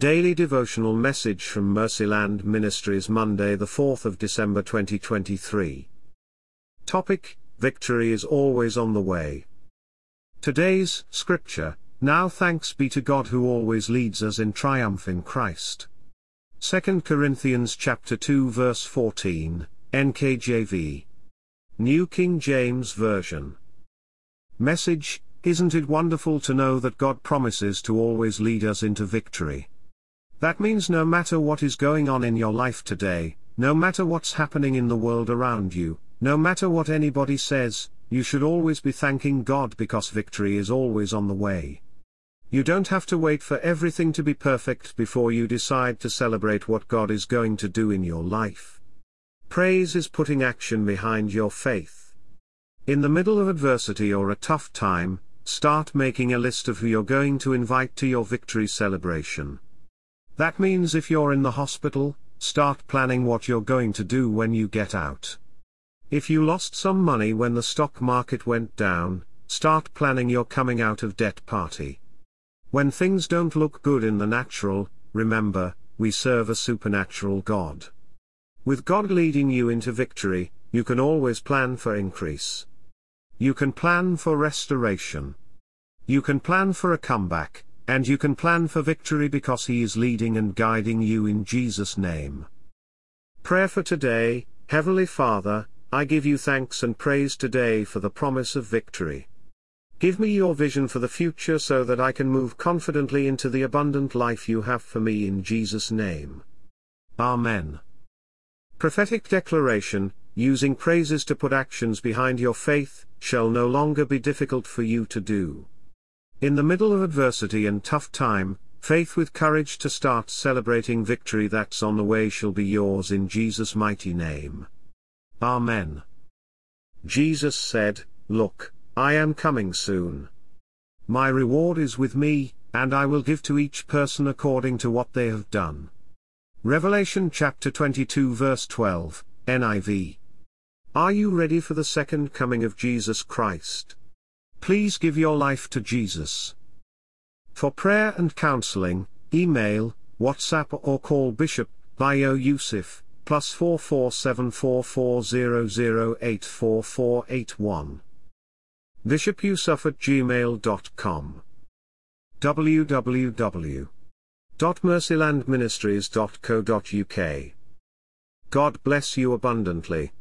Daily devotional message from Mercyland Ministries, Monday, the 4th of December 2023. Topic: Victory is always on the way. Today's scripture: Now thanks be to God who always leads us in triumph in Christ. 2 Corinthians chapter 2 verse 14, NKJV. New King James Version. Message: Isn't it wonderful to know that God promises to always lead us into victory? That means no matter what is going on in your life today, no matter what's happening in the world around you, no matter what anybody says, you should always be thanking God because victory is always on the way. You don't have to wait for everything to be perfect before you decide to celebrate what God is going to do in your life. Praise is putting action behind your faith. In the middle of adversity or a tough time, start making a list of who you're going to invite to your victory celebration. That means if you're in the hospital, start planning what you're going to do when you get out. If you lost some money when the stock market went down, start planning your coming out of debt party. When things don't look good in the natural, remember, we serve a supernatural God. With God leading you into victory, you can always plan for increase. You can plan for restoration. You can plan for a comeback. And you can plan for victory because He is leading and guiding you in Jesus' name. Prayer for today: Heavenly Father, I give you thanks and praise today for the promise of victory. Give me your vision for the future so that I can move confidently into the abundant life you have for me in Jesus' name. Amen. Prophetic declaration: Using praises to put actions behind your faith shall no longer be difficult for you to do. In the middle of adversity and tough time, faith with courage to start celebrating victory that's on the way shall be yours in Jesus' mighty name. Amen. Jesus said, "Look, I am coming soon. My reward is with me, and I will give to each person according to what they have done." Revelation chapter 22 verse 12, NIV. Are you ready for the second coming of Jesus Christ? Please give your life to Jesus. For prayer and counseling, email, WhatsApp or call Bishop Bio Yusuf, +44 7440084481. bishopyusuf@gmail.com. www.mercylandministries.co.uk. God bless you abundantly.